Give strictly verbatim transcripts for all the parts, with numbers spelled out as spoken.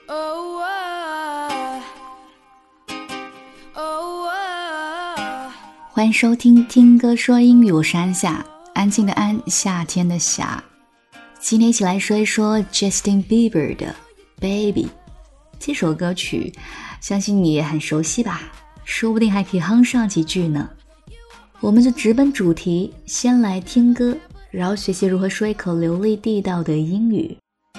Oh, oh, oh, oh. 欢迎收听听歌说英语，我是安夏，安静的安，夏天的夏。今天一起来说一说 Justin Bieber 的 Baby 这首歌曲，相信你也很熟悉吧，说不定还可以哼上几句呢。我们就直奔主题，先来听歌，然后学习如何说一口流利地道的英语。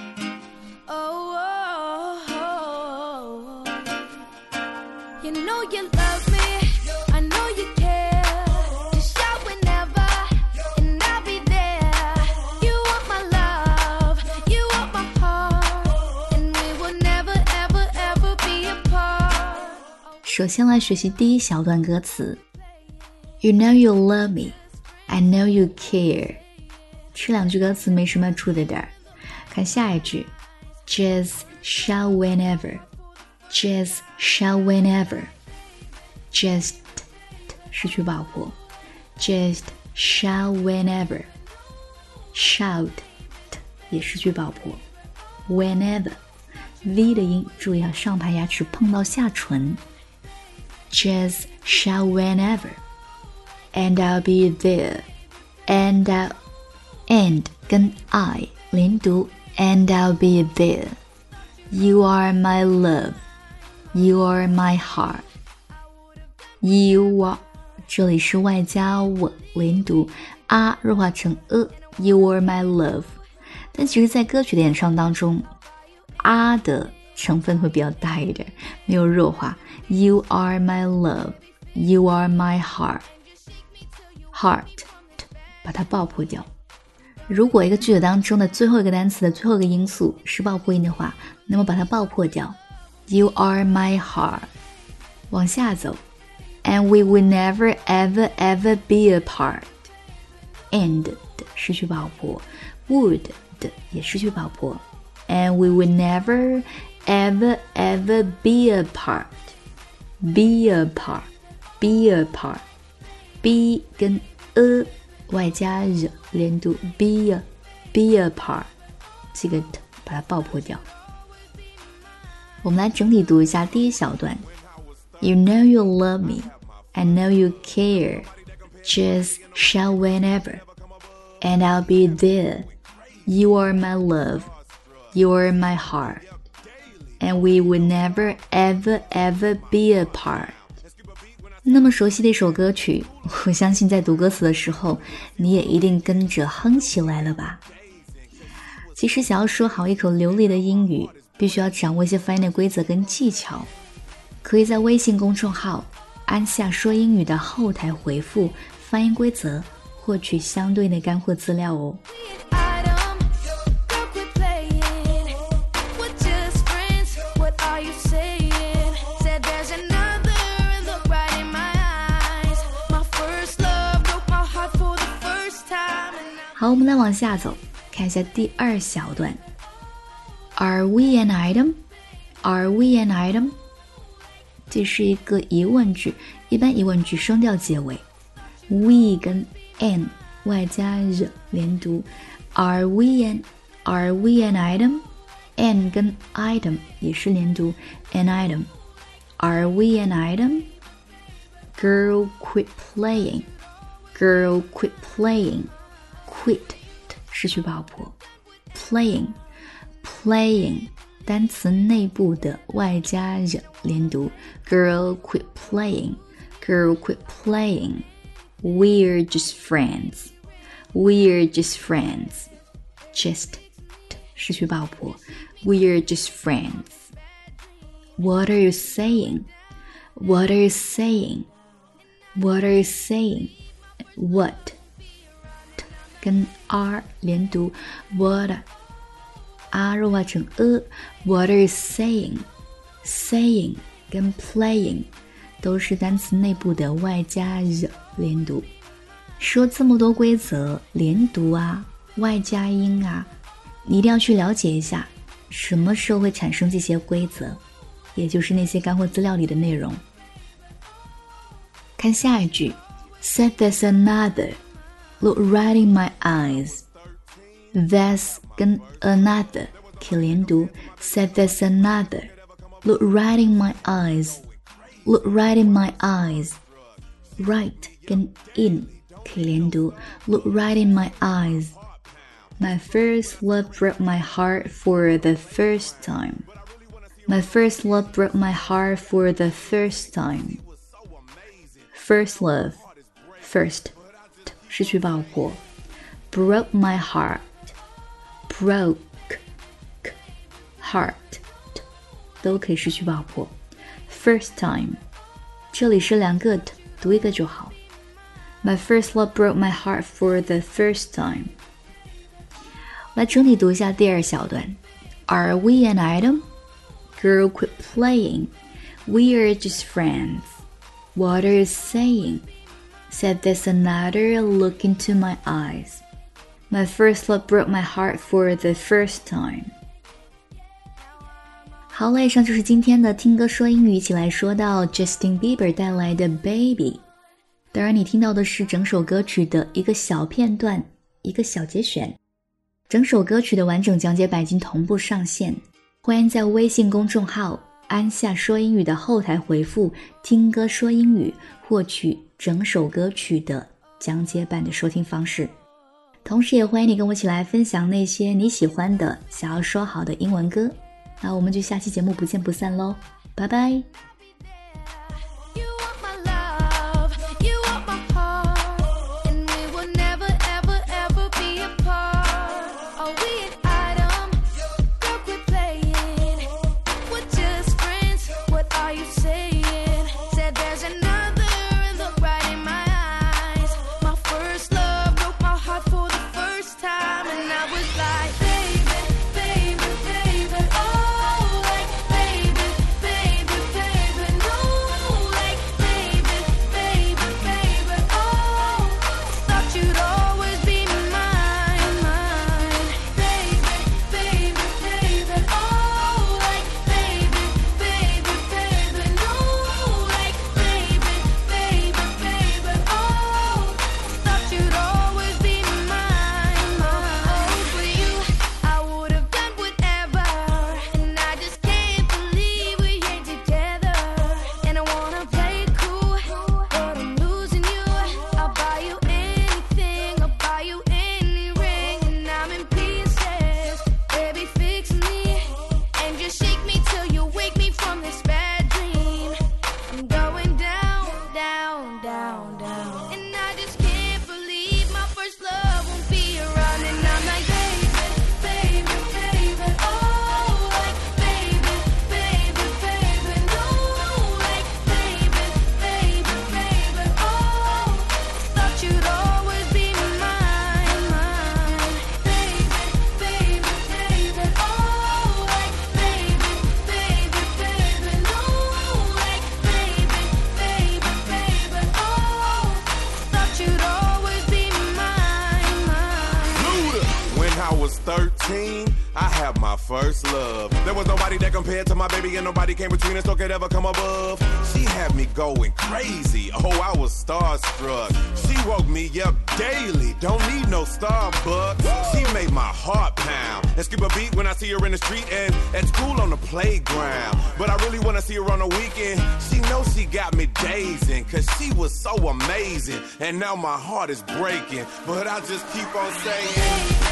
首先来学习第一小段歌词 You know you love me, I know you care。 这两句歌词没什么出的点儿。看下一句 Just shout whenever, Just shout whenever, Just 失去爆破 Just shout whenever, Shout 也失去爆破 Whenever V 的音注意啊，上排牙齿碰到下唇Just shout whenever, and I'll be there. And I'll, and 跟 I 连读 and I'll be there. You are my love, you are my heart. You are 这里是外加我连读啊弱化成 a You are my love. 但其实在歌曲的演唱当中啊的成分会比较大一点，没有弱化。You are my love, you are my heart. Heart 把它爆破掉。如果一个句子当中的最后一个单词的最后一个音素是爆破音的话，那么把它爆破掉。You are my heart. 往下走 And we will never ever ever be apart. And 的失去爆破 Would 的也失去爆破And we will never ever ever be apart. Be apart, be apart. B 跟 a 外加 r 连读 be a, be apart. 这个 t 把它爆破掉。我们来整体读一下第一小段。You know you love me, I know you care. Just shout whenever, and I'll be there. You are my love, you are my heart. And we will never ever ever be apart. 那么熟悉的一首歌曲，我相信在读歌词的时候你也一定跟着哼起来了吧。其实想要说好一口流利的英语，必须要掌握一些发音的规则跟技巧。可以在微信公众号安夏说英语的后台回复发音规则，获取相对的干货资料哦。好，我们再往下走，看一下第二小段。Are we an item? Are we an item? 这是一个疑问句，一般疑问句声调结尾 We 跟 an 外加 r 连读 Are we an, are we an item? An 跟 item 也是连读 An item. Are we an item? Girl, quit playing. Girl, quit playing.Quit 失去爆破 Playing Playing 单词内部的外加 r 连读 Girl quit playing Girl quit playing We're just friends We're just friends Just 失去爆破 We're just friends What are you saying? What are you saying? What are you saying? What跟 r 连读 What r 弱化成 a What are you saying? Saying 跟 playing 都是单词内部的外加 r 连读。说这么多规则，连读啊，外加音啊，你一定要去了解一下什么时候会产生这些规则，也就是那些干货资料里的内容。看下一句 Said there's another Look right in my eyes. That's 跟 another 可以连读 Said there's another Look right in my eyes Look right in my eyes Right 跟 in 可以连读 Look right in my eyes My first love broke my heart for the first time My first love broke my heart for the first time First love First 失去爆破 Broke my heart Broke Heart 都可以失去爆破 First time 这里是两个 t 读一个就好 My first love broke my heart for the first time 来整体读一下第二小段 Are we an item? Girl, quit playing We are just friends What are you saying? Said there's another Look into my eyes My first love broke my heart for the first time 好了，以上就是今天的听歌说英语，一起来说到 Justin Bieber 带来的 Baby。当然你听到的是整首歌曲的一个小片段，一个小节选。整首歌曲的完整讲解版已经同步上线，欢迎在微信公众号安夏说英语的后台回复听歌说英语，获取整首歌曲的讲解版的收听方式。同时也欢迎你跟我一起来分享那些你喜欢的想要说好的英文歌。那我们就下期节目不见不散咯，拜拜。 thirteen, I have my first love. There was nobody that compared to my baby, and nobody came between us or could ever come above. She had me going crazy. Oh, I was starstruck. She woke me up daily. Don't need no Starbucks. She made my heart pound and skip a beat when I see her in the street and at school on the playground. But I really want to see her on the weekend. She knows she got me dazing, cause she was so amazing. And now my heart is breaking, but I just keep on saying